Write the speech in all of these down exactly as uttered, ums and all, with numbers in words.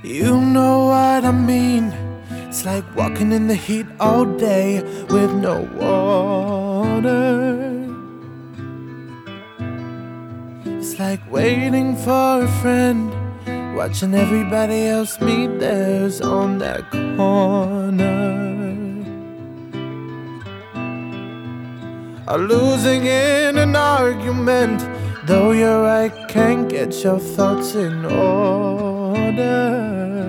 You know what I mean. It's like walking in the heat all day with no water. It's like waiting for a friend, watching everybody else meet theirs on that corner. Or losing in an argument, though you're right, can't get your thoughts in order.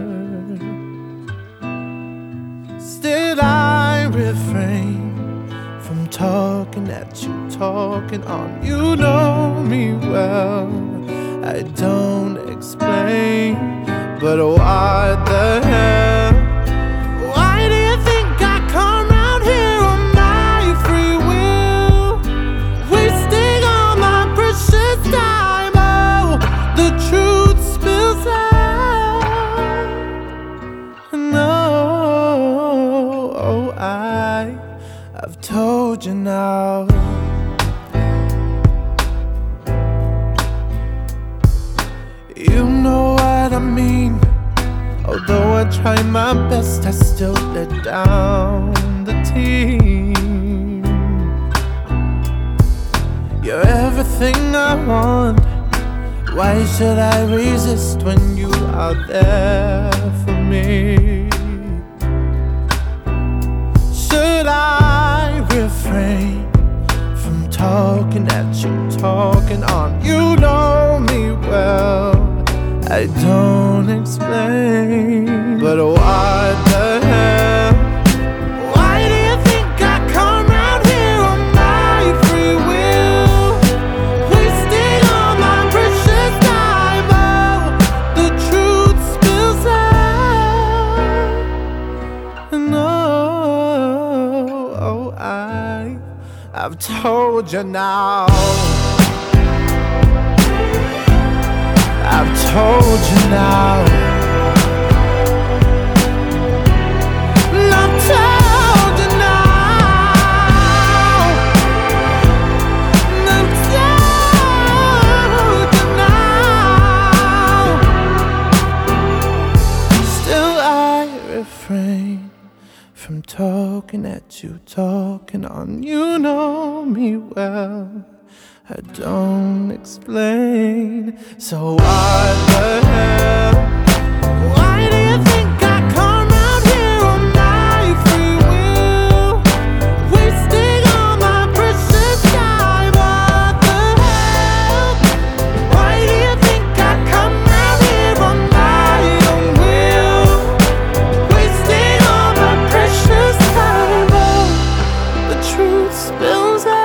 Still I refrain from talking at you, talking on. You know me well, I don't explain, but what the hell? Why do you think I come round here on my free will, wasting all my precious time? Oh, the truth spills out. No, oh, I, I've told you now. You know what I mean. Although I try my best, I still let down the team. You're everything I want. Why should I resist when you are there for me? Should I refrain from talking at you, talking on? You know me well, I don't explain, but what the hell? Why do you think I come round here on my free will, wasting all my precious time? Oh, the truth spills out. No, oh, I, I've told you now. I've told you now. I've told you now. I've told you now. Still I refrain from talking at you, talking on. You know me well, I don't explain. So what the hell? Why do you think I come round here on my free will, wasting all my precious time? What the hell? Why do you think I come round here on my own will, wasting all my precious time? Oh, the truth spills out.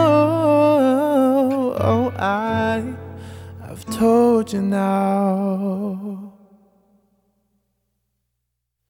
I, I've told you now.